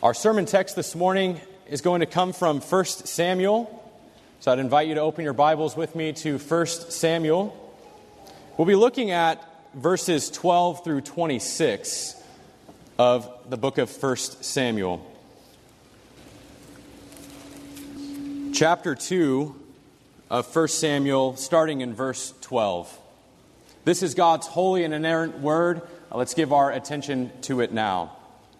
Our sermon text this morning is going to come from 1 Samuel. So I'd invite you to open your Bibles with me to 1 Samuel. We'll be looking at verses 12 through 26 of the book of 1 Samuel. Chapter 2 of 1 Samuel, starting in verse 12. This is God's holy and inerrant word. Let's give our attention to it now.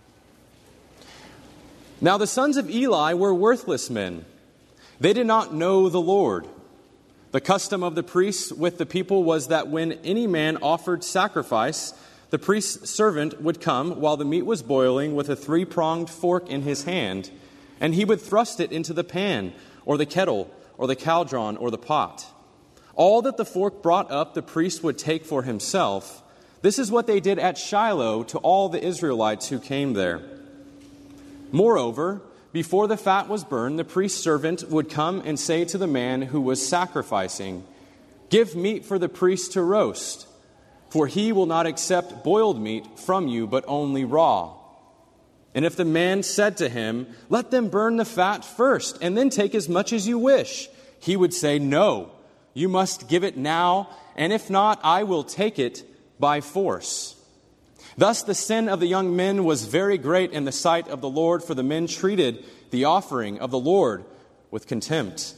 Now the sons of Eli were worthless men. They did not know the Lord. The custom of the priests with the people was that when any man offered sacrifice, the priest's servant would come while the meat was boiling with a three-pronged fork in his hand, and he would thrust it into the pan, or the kettle, or the cauldron, or the pot. All that the fork brought up, the priest would take for himself. This is what they did at Shiloh to all the Israelites who came there. Moreover, before the fat was burned, the priest's servant would come and say to the man who was sacrificing, "Give meat for the priest to roast, for he will not accept boiled meat from you, but only raw." And if the man said to him, "Let them burn the fat first, and then take as much as you wish," he would say, "No, you must give it now, and if not, I will take it by force." Thus the sin of the young men was very great in the sight of the Lord, for the men treated the offering of the Lord with contempt.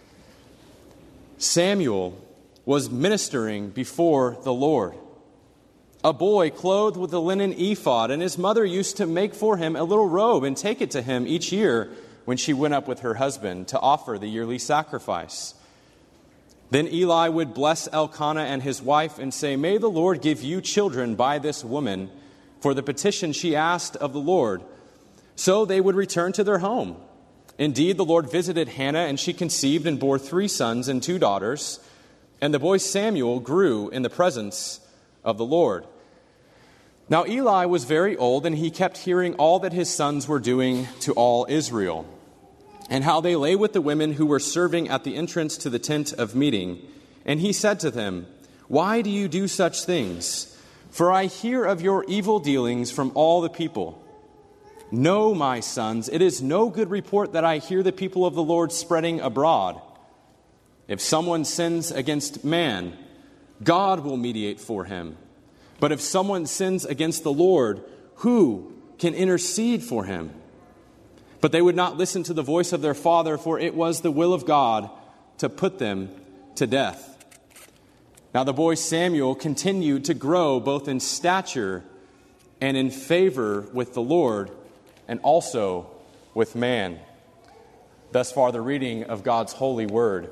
Samuel was ministering before the Lord, a boy clothed with a linen ephod, and his mother used to make for him a little robe and take it to him each year when she went up with her husband to offer the yearly sacrifice. Then Eli would bless Elkanah and his wife and say, "May the Lord give you children by this woman, for the petition she asked of the Lord." So they would return to their home. Indeed, the Lord visited Hannah, and she conceived and bore 3 sons and 2 daughters. And the boy Samuel grew in the presence of the Lord. Now Eli was very old, and he kept hearing all that his sons were doing to all Israel, and how they lay with the women who were serving at the entrance to the tent of meeting. And he said to them, "Why do you do such things? For I hear of your evil dealings from all the people. No, my sons, it is no good report that I hear the people of the Lord spreading abroad. If someone sins against man, God will mediate for him. But if someone sins against the Lord, who can intercede for him?" But they would not listen to the voice of their father, for it was the will of God to put them to death. Now the boy Samuel continued to grow both in stature and in favor with the Lord and also with man. Thus far the reading of God's holy word.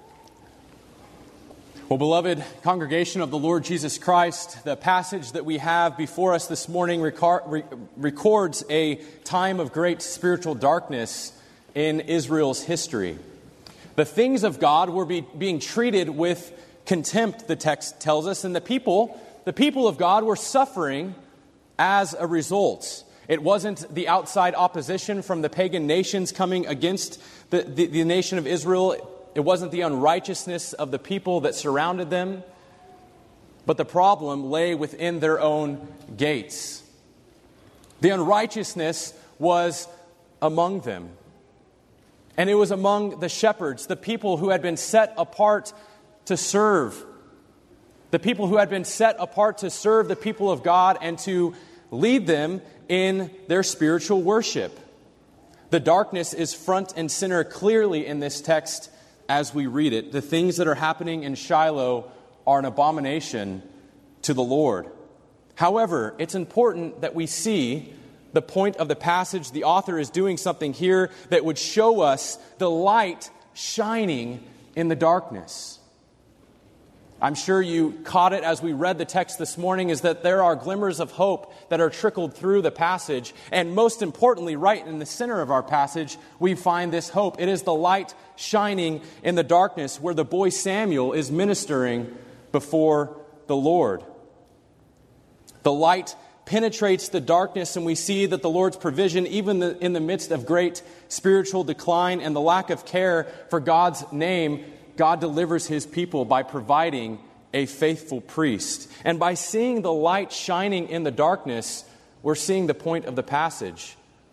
Well, beloved congregation of the Lord Jesus Christ, the passage that we have before us this morning records a time of great spiritual darkness in Israel's history. The things of God were being treated with contempt, the text tells us, and the people of God were suffering as a result. It wasn't the outside opposition from the pagan nations coming against the nation of Israel. It wasn't the unrighteousness of the people that surrounded them, but the problem lay within their own gates. The unrighteousness was among them. And it was among the shepherds, the people who had been set apart to serve. The people who had been set apart to serve the people of God and to lead them in their spiritual worship. The darkness is front and center clearly in this text as we read it. The things that are happening in Shiloh are an abomination to the Lord. However, it's important that we see the point of the passage. The author is doing something here that would show us the light shining in the darkness. I'm sure you caught it as we read the text this morning, is that there are glimmers of hope that are trickled through the passage. And most importantly, right in the center of our passage, we find this hope. It is the light shining in the darkness where the boy Samuel is ministering before the Lord. The light penetrates the darkness, and we see that the Lord's provision, even in the midst of great spiritual decline and the lack of care for God's name, God delivers his people by providing a faithful priest. And by seeing the light shining in the darkness, we're seeing the point of the passage.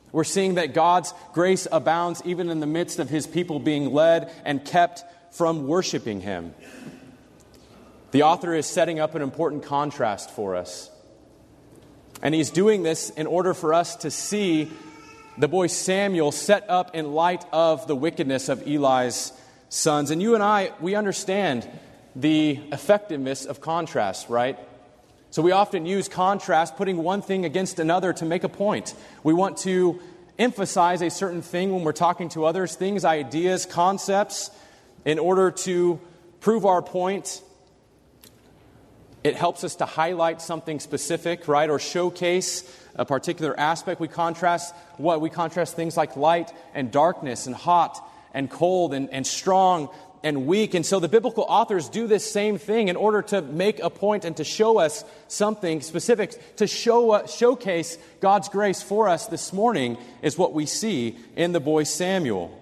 We're seeing that God's grace abounds even in the midst of His people being led and kept from worshiping Him. The author is setting up an important contrast for us. And he's doing this in order for us to see the boy Samuel set up in light of the wickedness of Eli's sons. And you and I, we understand the effectiveness of contrast, right? So we often use contrast, putting one thing against another to make a point. We want to emphasize a certain thing when we're talking to others, things, ideas, concepts, in order to prove our point. It helps us to highlight something specific, right, or showcase a particular aspect. We contrast things like light and darkness and hot and cold and strong and weak. And so the biblical authors do this same thing in order to make a point and to show us something specific, to showcase God's grace for us this morning is what we see in the boy Samuel.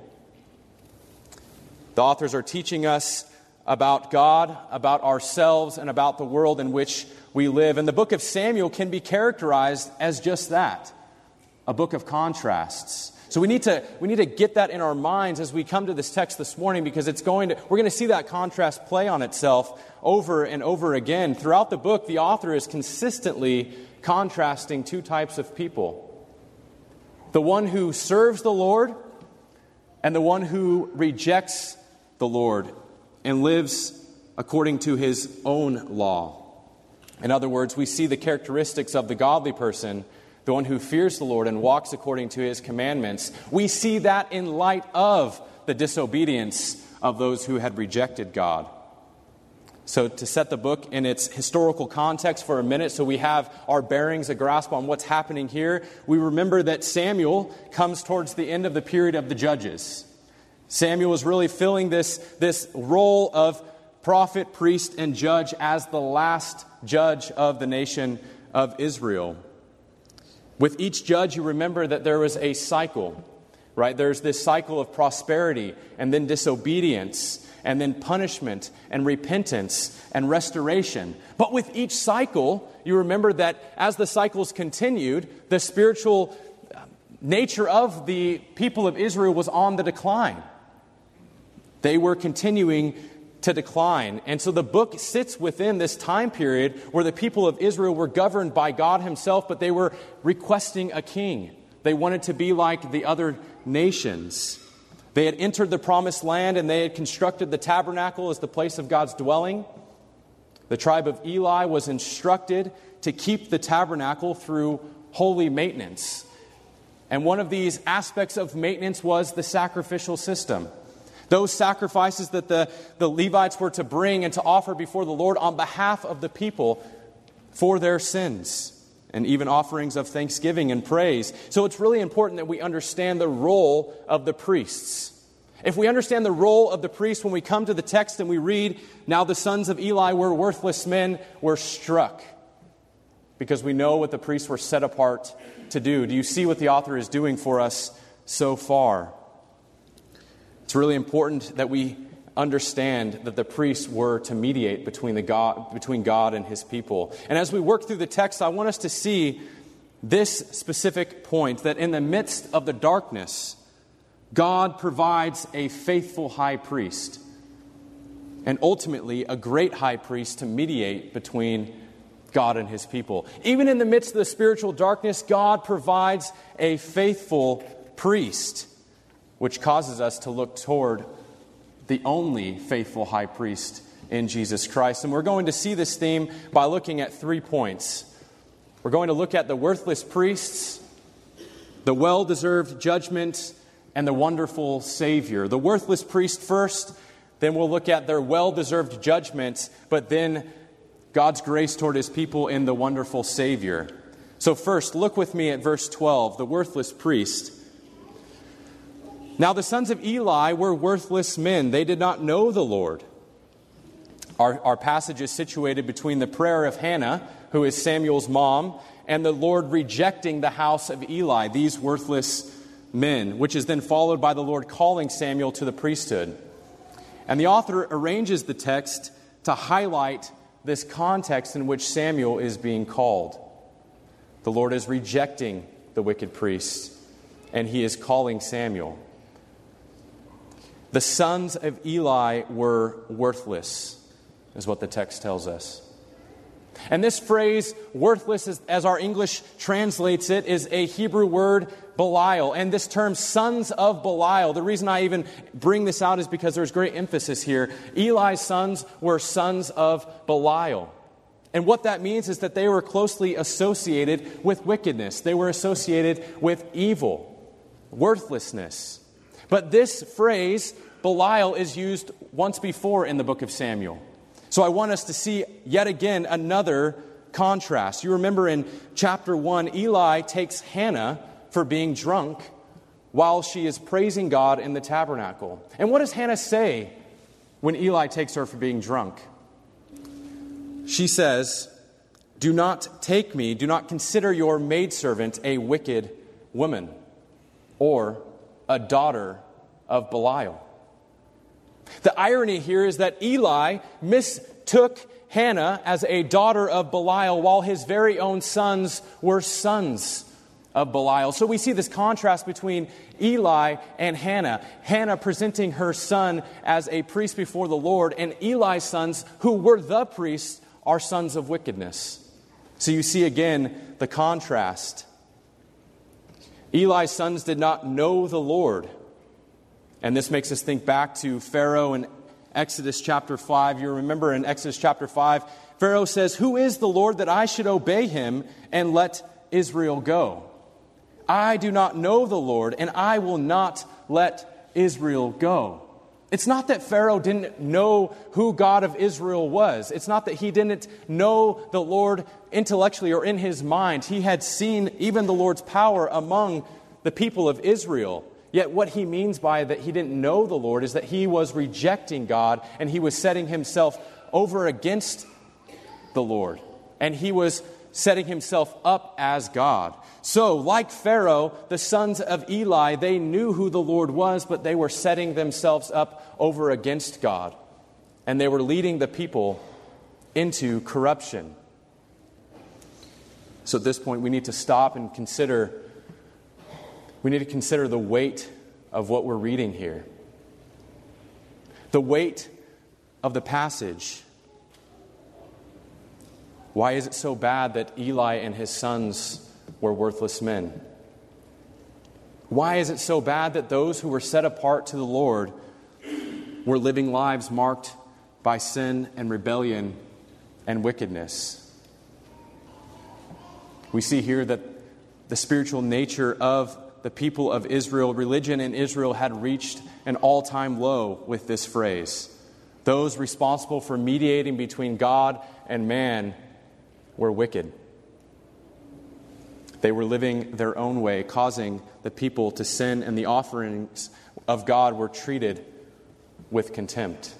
The authors are teaching us about God, about ourselves, and about the world in which we live. And the book of Samuel can be characterized as just that, a book of contrasts. So we need to get that in our minds as we come to this text this morning, because we're going to see that contrast play on itself over and over again. Throughout the book, the author is consistently contrasting two types of people: the one who serves the Lord and the one who rejects the Lord and lives according to his own law. In other words, we see the characteristics of the godly person, the one who fears the Lord and walks according to His commandments. We see that in light of the disobedience of those who had rejected God. So to set the book in its historical context for a minute, so we have our bearings, a grasp on what's happening here, we remember that Samuel comes towards the end of the period of the judges. Samuel is really filling this role of prophet, priest, and judge as the last judge of the nation of Israel. With each judge, you remember that there was a cycle, right? There's this cycle of prosperity and then disobedience and then punishment and repentance and restoration. But with each cycle, you remember that as the cycles continued, the spiritual nature of the people of Israel was on the decline. They were continuing to decline. And so the book sits within this time period where the people of Israel were governed by God Himself, but they were requesting a king. They wanted to be like the other nations. They had entered the promised land and they had constructed the tabernacle as the place of God's dwelling. The tribe of Eli was instructed to keep the tabernacle through holy maintenance. And one of these aspects of maintenance was the sacrificial system. Those sacrifices that the Levites were to bring and to offer before the Lord on behalf of the people for their sins, and even offerings of thanksgiving and praise. So it's really important that we understand the role of the priests. If we understand the role of the priests, when we come to the text and we read, "Now the sons of Eli were worthless men," we're struck, because we know what the priests were set apart to do. Do you see what the author is doing for us so far? It's really important that we understand that the priests were to mediate between God and His people. And as we work through the text, I want us to see this specific point, that in the midst of the darkness, God provides a faithful high priest, and ultimately a great high priest to mediate between God and His people. Even in the midst of the spiritual darkness, God provides a faithful priest, which causes us to look toward the only faithful high priest in Jesus Christ. And we're going to see this theme by looking at 3 points. We're going to look at the worthless priests, the well-deserved judgment, and the wonderful Savior. The worthless priest first, then we'll look at their well-deserved judgment, but then God's grace toward His people in the wonderful Savior. So first, look with me at verse 12, the worthless priest. "Now the sons of Eli were worthless men. They did not know the Lord." Our passage is situated between the prayer of Hannah, who is Samuel's mom, and the Lord rejecting the house of Eli, these worthless men, which is then followed by the Lord calling Samuel to the priesthood. And the author arranges the text to highlight this context in which Samuel is being called. The Lord is rejecting the wicked priests. and he is calling Samuel. The sons of Eli were worthless, is what the text tells us. And this phrase, worthless, as our English translates it, is a Hebrew word, Belial. And this term, sons of Belial, the reason I even bring this out is because there's great emphasis here. Eli's sons were sons of Belial. And what that means is that they were closely associated with wickedness. They were associated with evil, worthlessness. But this phrase, Belial, is used once before in the book of Samuel. So I want us to see yet again another contrast. You remember in chapter 1, Eli takes Hannah for being drunk while she is praising God in the tabernacle. And what does Hannah say when Eli takes her for being drunk? She says, "Do not take me, do not consider your maidservant a wicked woman or a daughter of Belial." The irony here is that Eli mistook Hannah as a daughter of Belial while his very own sons were sons of Belial. So we see this contrast between Eli and Hannah. Hannah presenting her son as a priest before the Lord, and Eli's sons, who were the priests, are sons of wickedness. So you see again the contrast. Eli's sons did not know the Lord. And this makes us think back to Pharaoh in Exodus chapter 5. You remember in Exodus chapter 5, Pharaoh says, "Who is the Lord that I should obey him and let Israel go? I do not know the Lord, and I will not let Israel go." It's not that Pharaoh didn't know who God of Israel was. It's not that he didn't know the Lord intellectually or in his mind. He had seen even the Lord's power among the people of Israel. Yet what he means by that he didn't know the Lord is that he was rejecting God and he was setting himself over against the Lord. And he was setting himself up as God. So, like Pharaoh, the sons of Eli, they knew who the Lord was, but they were setting themselves up over against God. And they were leading the people into corruption. So at this point, we need to stop and consider the weight of what we're reading here. The weight of the passage. Why is it so bad that Eli and his sons were worthless men? Why is it so bad that those who were set apart to the Lord were living lives marked by sin and rebellion and wickedness? We see here that the spiritual nature of the people of Israel, religion in Israel, had reached an all-time low with this phrase. Those responsible for mediating between God and man were wicked. They were living their own way, causing the people to sin, and the offerings of God were treated with contempt.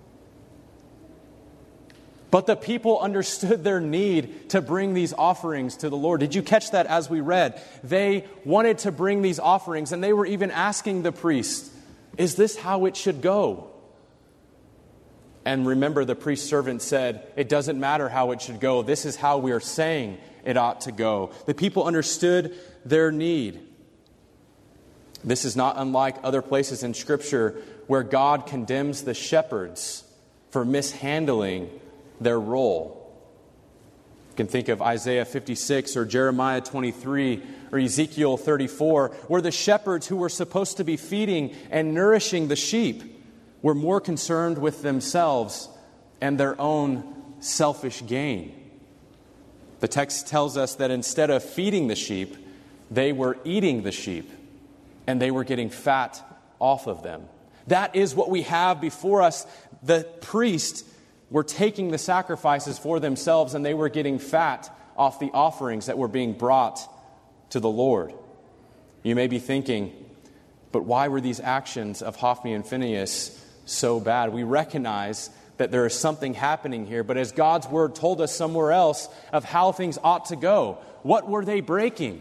But the people understood their need to bring these offerings to the Lord. Did you catch that as we read? They wanted to bring these offerings, and they were even asking the priest, "Is this how it should go?" And remember, the priest's servant said, "It doesn't matter how it should go. This is how we are saying it ought to go." The people understood their need. This is not unlike other places in Scripture where God condemns the shepherds for mishandling their role. You can think of Isaiah 56 or Jeremiah 23 or Ezekiel 34, where the shepherds who were supposed to be feeding and nourishing the sheep were more concerned with themselves and their own selfish gain. The text tells us that instead of feeding the sheep, they were eating the sheep, and they were getting fat off of them. That is what we have before us. The priests were taking the sacrifices for themselves, and they were getting fat off the offerings that were being brought to the Lord. You may be thinking, but why were these actions of Hophni and Phinehas so bad? We recognize that there is something happening here, but as God's word told us somewhere else of how things ought to go, what were they breaking?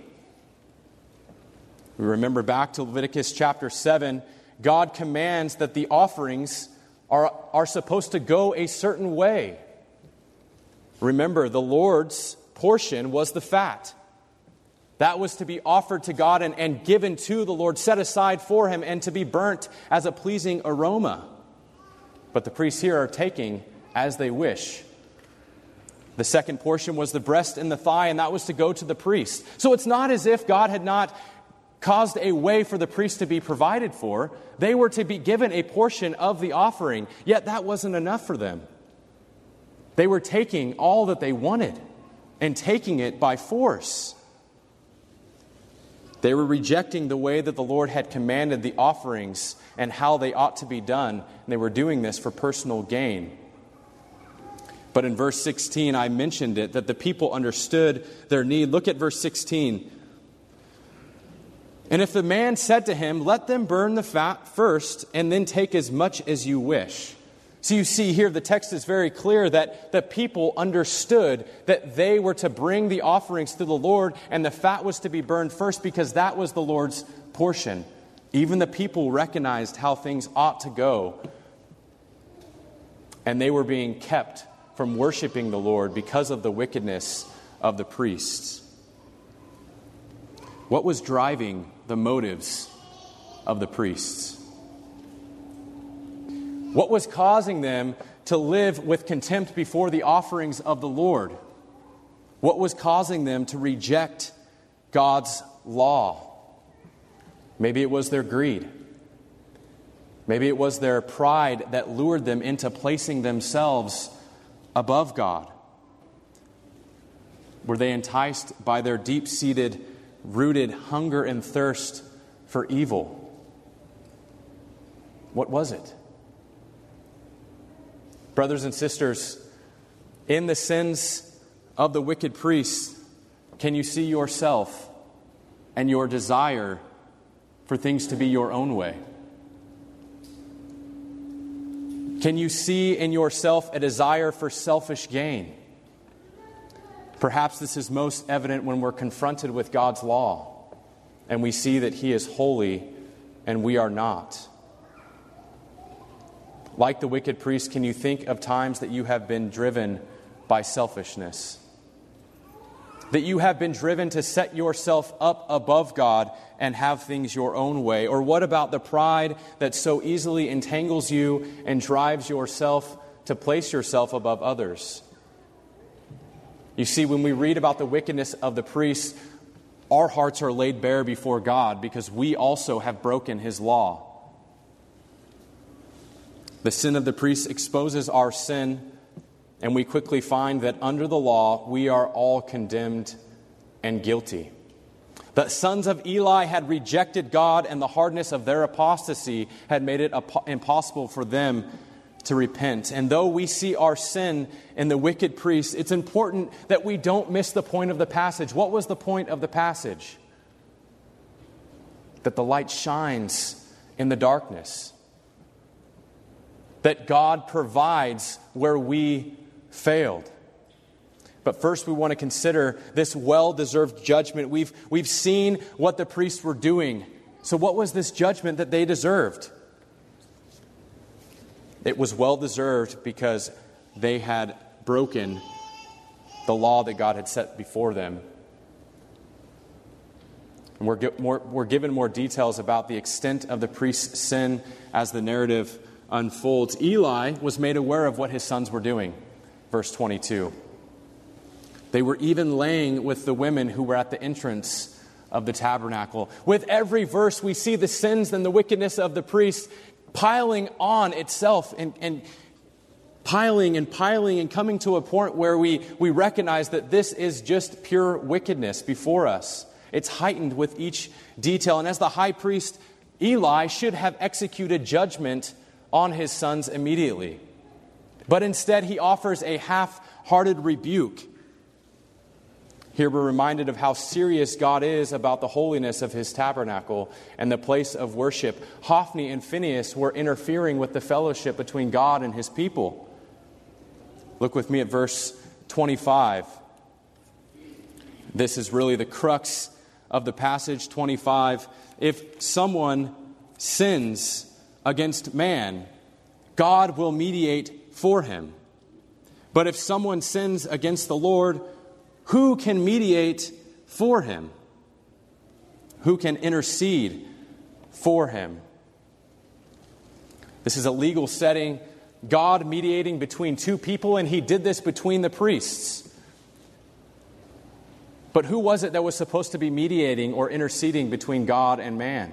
We remember back to Leviticus chapter 7, God commands that the offerings are supposed to go a certain way. Remember, the Lord's portion was the fat. That was to be offered to God and given to the Lord, set aside for Him, and to be burnt as a pleasing aroma. But the priests here are taking as they wish. The second portion was the breast and the thigh, and that was to go to the priest. So it's not as if God had not caused a way for the priest to be provided for. They were to be given a portion of the offering, yet that wasn't enough for them. They were taking all that they wanted and taking it by force. They were rejecting the way that the Lord had commanded the offerings and how they ought to be done, and they were doing this for personal gain. But in verse 16, I mentioned it, that the people understood their need. Look at verse 16. And if the man said to him, let them burn the fat first, and then take as much as you wish. So you see here, the text is very clear that the people understood that they were to bring the offerings to the Lord, and the fat was to be burned first because that was the Lord's portion. Even the people recognized how things ought to go, and they were being kept from worshiping the Lord because of the wickedness of the priests. What was driving the motives of the priests? What was causing them to live with contempt before the offerings of the Lord? What was causing them to reject God's law? Maybe it was their greed. Maybe it was their pride that lured them into placing themselves above God. Were they enticed by their deep-seated, rooted hunger and thirst for evil? What was it? Brothers and sisters, in the sins of the wicked priests, can you see yourself and your desire for things to be your own way? Can you see in yourself a desire for selfish gain? Perhaps this is most evident when we're confronted with God's law and we see that He is holy and we are not. Like the wicked priest, can you think of times that you have been driven by selfishness? That you have been driven to set yourself up above God and have things your own way? Or what about the pride that so easily entangles you and drives yourself to place yourself above others? You see, when we read about the wickedness of the priests, our hearts are laid bare before God because we also have broken His law. The sin of the priests exposes our sin, and we quickly find that under the law, we are all condemned and guilty. The sons of Eli had rejected God, and the hardness of their apostasy had made it impossible for them to repent. And though we see our sin in the wicked priests, it's important that we don't miss the point of the passage. What was the point of the passage? That the light shines in the darkness. That God provides where we failed. But first we want to consider this well-deserved judgment. We've seen what the priests were doing. So what was this judgment that they deserved? It was well-deserved because they had broken the law that God had set before them. And we're given more details about the extent of the priest's sin as the narrative unfolds. Eli was made aware of what his sons were doing. Verse 22. They were even laying with the women who were at the entrance of the tabernacle. With every verse, we see the sins and the wickedness of the priests piling on itself and piling and coming to a point where we recognize that this is just pure wickedness before us. It's heightened with each detail. And as the high priest, Eli should have executed judgment on his sons immediately. But instead, he offers a half-hearted rebuke. Here we're reminded of how serious God is about the holiness of His tabernacle and the place of worship. Hophni and Phinehas were interfering with the fellowship between God and His people. Look with me at verse 25. This is really the crux of the passage, 25. If someone sins against man, God will mediate for him. But if someone sins against the Lord, who can mediate for him? who can intercede for him. This is a legal setting, God mediating between two people, and he did this between the priests. But who was it that was supposed to be mediating or interceding between God and man?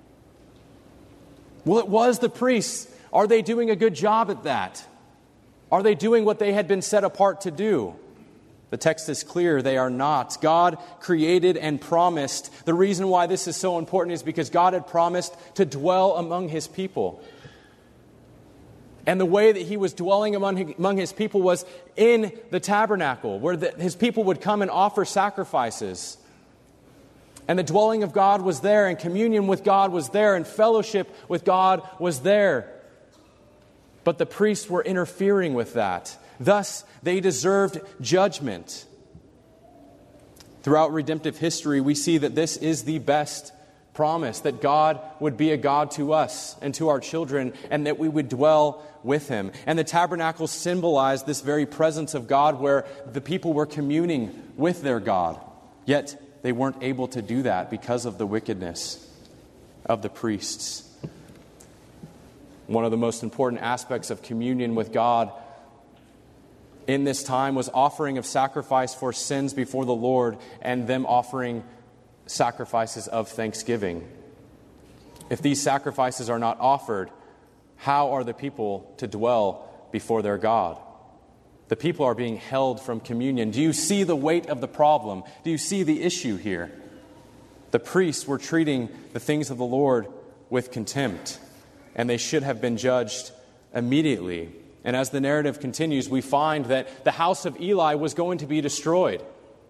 Well, it was the priests. Are they doing a good job at that? Are they doing what they had been set apart to do? The text is clear, they are not. God created and promised. The reason why this is so important is because God had promised to dwell among his people. And the way that he was dwelling among his people was in the tabernacle, where his people would come and offer sacrifices. And the dwelling of God was there, and communion with God was there, and fellowship with God was there. But the priests were interfering with that. Thus, they deserved judgment. Throughout redemptive history, we see that this is the best promise, that God would be a God to us and to our children, and that we would dwell with him. And the tabernacle symbolized this very presence of God, where the people were communing with their God. Yet, they weren't able to do that because of the wickedness of the priests. One of the most important aspects of communion with God in this time was offering of sacrifice for sins before the Lord, and them offering sacrifices of thanksgiving. If these sacrifices are not offered, how are the people to dwell before their God? The people are being held from communion. Do you see the weight of the problem? Do you see the issue here? The priests were treating the things of the Lord with contempt, and they should have been judged immediately. And as the narrative continues, we find that the house of Eli was going to be destroyed.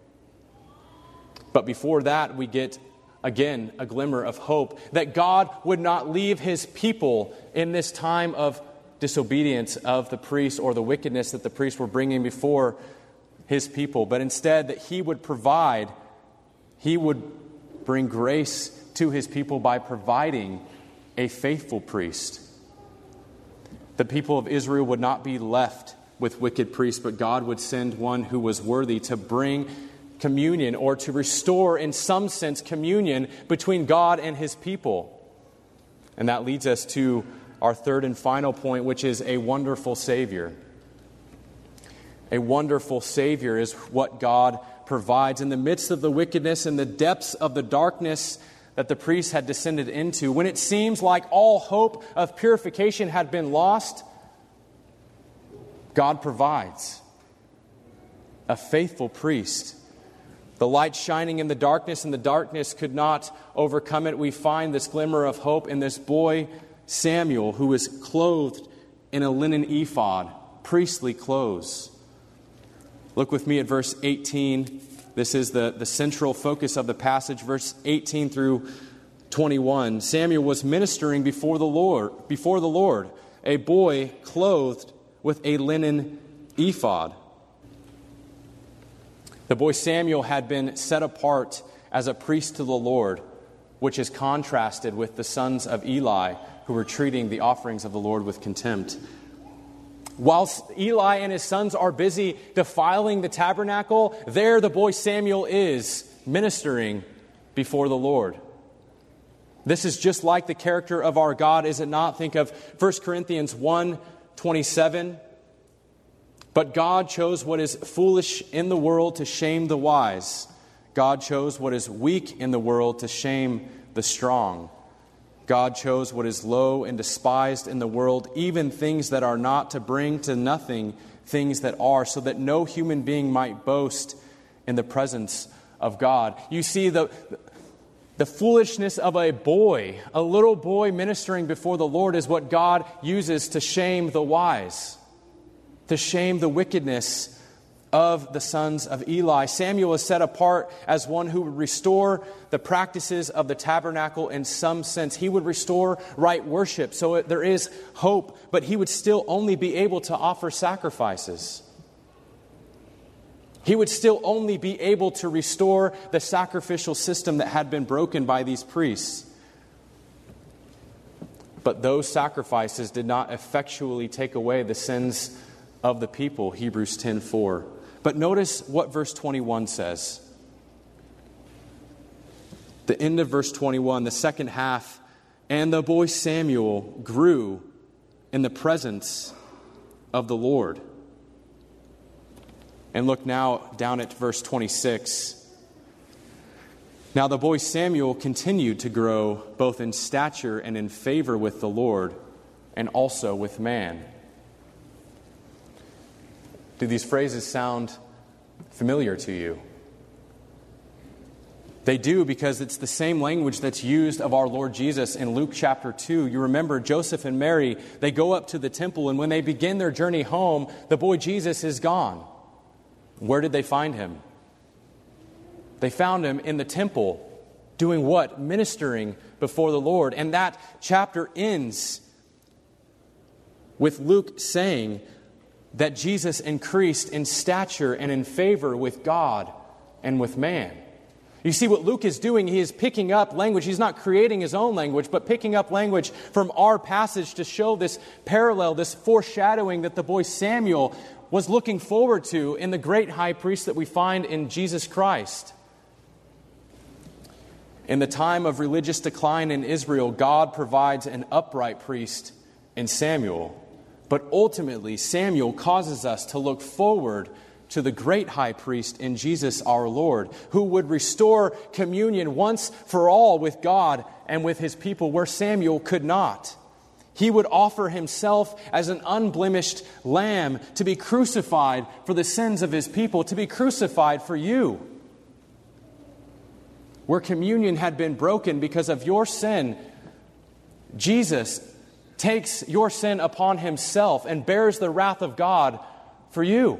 But before that, we get, again, a glimmer of hope that God would not leave his people in this time of disobedience of the priests or the wickedness that the priests were bringing before his people, but instead that he would provide, he would bring grace to his people by providing a faithful priest. The people of Israel would not be left with wicked priests, but God would send one who was worthy to bring communion, or to restore, in some sense, communion between God and his people. And that leads us to our third and final point, which is a wonderful Savior. A wonderful Savior is what God provides in the midst of the wickedness and the depths of the darkness that the priests had descended into. When it seems like all hope of purification had been lost, God provides a faithful priest. The light shining in the darkness, and the darkness could not overcome it. We find this glimmer of hope in this boy, Samuel, who is clothed in a linen ephod, priestly clothes. Look with me at verse 18. This is the central focus of the passage, verse 18 through 21. Samuel was ministering before the Lord, a boy clothed with a linen ephod. The boy Samuel had been set apart as a priest to the Lord, which is contrasted with the sons of Eli, who were treating the offerings of the Lord with contempt. Whilst Eli and his sons are busy defiling the tabernacle, there the boy Samuel is ministering before the Lord. This is just like the character of our God, is it not? Think of 1 Corinthians 1:27. But God chose what is foolish in the world to shame the wise. God chose what is weak in the world to shame the strong. God chose what is low and despised in the world, even things that are not, to bring to nothing things that are, so that no human being might boast in the presence of God. You see the foolishness of a boy, a little boy ministering before the Lord, is what God uses to shame the wise, to shame the wickedness of the sons of Eli. Samuel is set apart as one who would restore the practices of the tabernacle in some sense. He would restore right worship, so there is hope, but he would still only be able to offer sacrifices. He would still only be able to restore the sacrificial system that had been broken by these priests. But those sacrifices did not effectually take away the sins of the people, Hebrews 10:4. But notice what verse 21 says. The end of verse 21, the second half, and the boy Samuel grew in the presence of the Lord. And look now down at verse 26. Now the boy Samuel continued to grow both in stature and in favor with the Lord and also with man. Do these phrases sound familiar to you? They do, because it's the same language that's used of our Lord Jesus in Luke chapter 2. You remember Joseph and Mary, they go up to the temple, and when they begin their journey home, the boy Jesus is gone. Where did they find him? They found him in the temple, doing what? Ministering before the Lord. And that chapter ends with Luke saying that Jesus increased in stature and in favor with God and with man. You see, what Luke is doing, he is picking up language. He's not creating his own language, but picking up language from our passage to show this parallel, this foreshadowing that the boy Samuel was looking forward to in the great high priest that we find in Jesus Christ. In the time of religious decline in Israel, God provides an upright priest in Samuel. But ultimately, Samuel causes us to look forward to the great high priest in Jesus our Lord, who would restore communion once for all with God and with his people where Samuel could not. He would offer himself as an unblemished lamb to be crucified for the sins of his people, to be crucified for you. Where communion had been broken because of your sin, Jesus takes your sin upon himself and bears the wrath of God for you,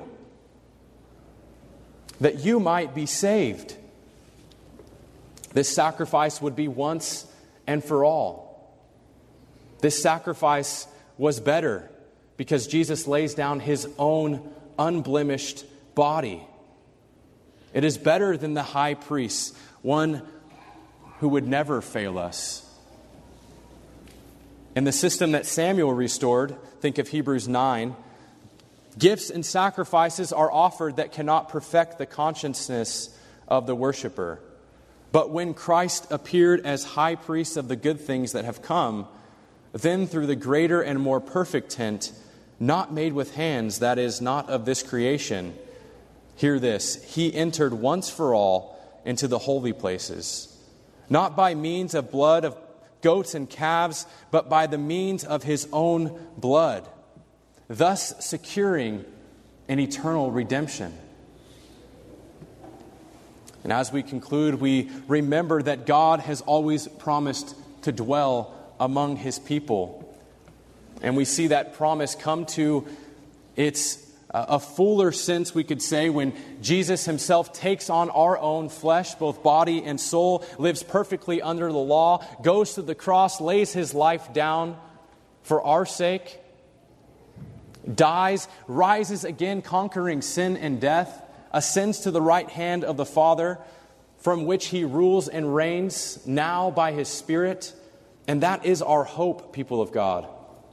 that you might be saved. This sacrifice would be once and for all. This sacrifice was better because Jesus lays down his own unblemished body. It is better than the high priest, one who would never fail us. In the system that Samuel restored, think of Hebrews 9, gifts and sacrifices are offered that cannot perfect the consciousness of the worshiper. But when Christ appeared as high priest of the good things that have come, then through the greater and more perfect tent, not made with hands, that is, not of this creation, hear this, he entered once for all into the holy places, not by means of blood of goats and calves, but by the means of his own blood, thus securing an eternal redemption. And as we conclude, we remember that God has always promised to dwell among his people. And we see that promise come to its a fuller sense, we could say, when Jesus himself takes on our own flesh, both body and soul, lives perfectly under the law, goes to the cross, lays his life down for our sake, dies, rises again, conquering sin and death, ascends to the right hand of the Father, from which he rules and reigns now by his Spirit. And that is our hope, people of God.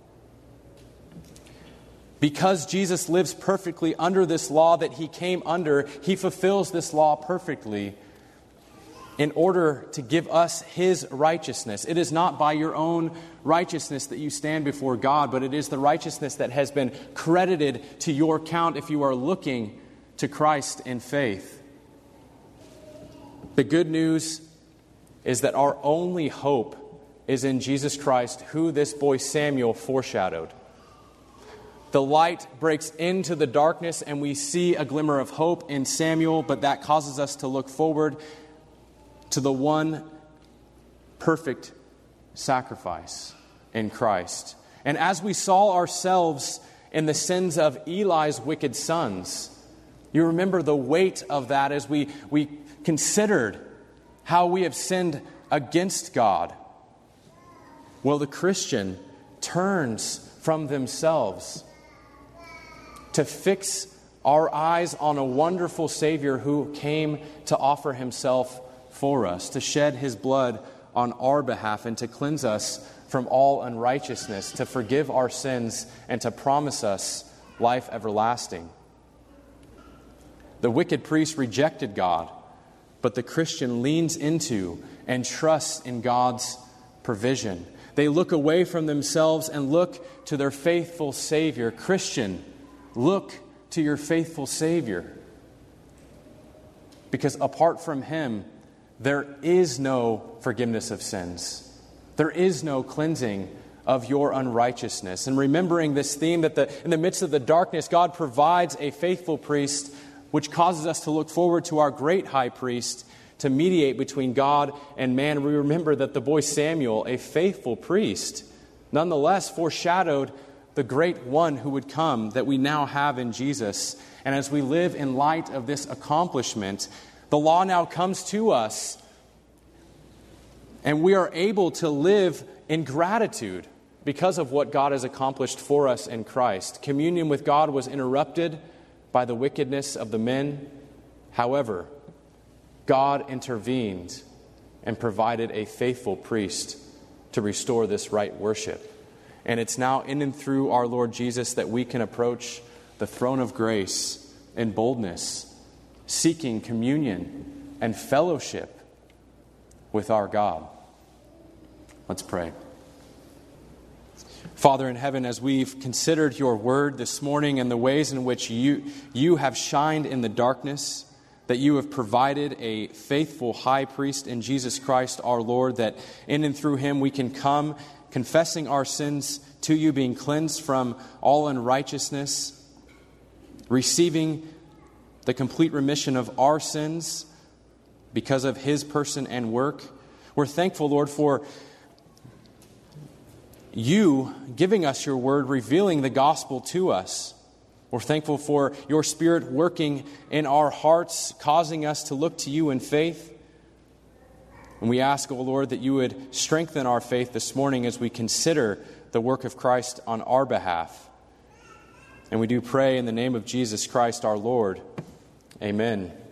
Because Jesus lives perfectly under this law that he came under, he fulfills this law perfectly in order to give us his righteousness. It is not by your own righteousness that you stand before God, but it is the righteousness that has been credited to your account if you are looking to Christ in faith. The good news is that our only hope is in Jesus Christ, who this boy Samuel foreshadowed. The light breaks into the darkness and we see a glimmer of hope in Samuel, but that causes us to look forward to the one perfect sacrifice in Christ. And as we saw ourselves in the sins of Eli's wicked sons, you remember the weight of that as we considered how we have sinned against God. Well, the Christian turns from themselves to fix our eyes on a wonderful Savior who came to offer himself for us, to shed his blood on our behalf and to cleanse us from all unrighteousness, to forgive our sins and to promise us life everlasting. The wicked priest rejected God, but the Christian leans into and trusts in God's provision. They look away from themselves and look to their faithful Savior. Christian, look to your faithful Savior. Because apart from Him, there is no forgiveness of sins. There is no cleansing of your unrighteousness. And remembering this theme that in the midst of the darkness, God provides a faithful priest, which causes us to look forward to our great high priest to mediate between God and man. We remember that the boy Samuel, a faithful priest, nonetheless foreshadowed the great one who would come that we now have in Jesus. And as we live in light of this accomplishment, the law now comes to us, and we are able to live in gratitude because of what God has accomplished for us in Christ. Communion with God was interrupted by the wickedness of the men. However, God intervened and provided a faithful priest to restore this right worship. And it's now in and through our Lord Jesus that we can approach the throne of grace in boldness, seeking communion and fellowship with our God. Let's pray. Father in heaven, as we've considered your word this morning and the ways in which you have shined in the darkness, that you have provided a faithful high priest in Jesus Christ our Lord, that in and through him we can come confessing our sins to you, being cleansed from all unrighteousness, receiving the complete remission of our sins because of his person and work. We're thankful, Lord, for you giving us your word, revealing the gospel to us. We're thankful for your Spirit working in our hearts, causing us to look to you in faith. And we ask, O Lord, that you would strengthen our faith this morning as we consider the work of Christ on our behalf. And we do pray in the name of Jesus Christ our Lord. Amen.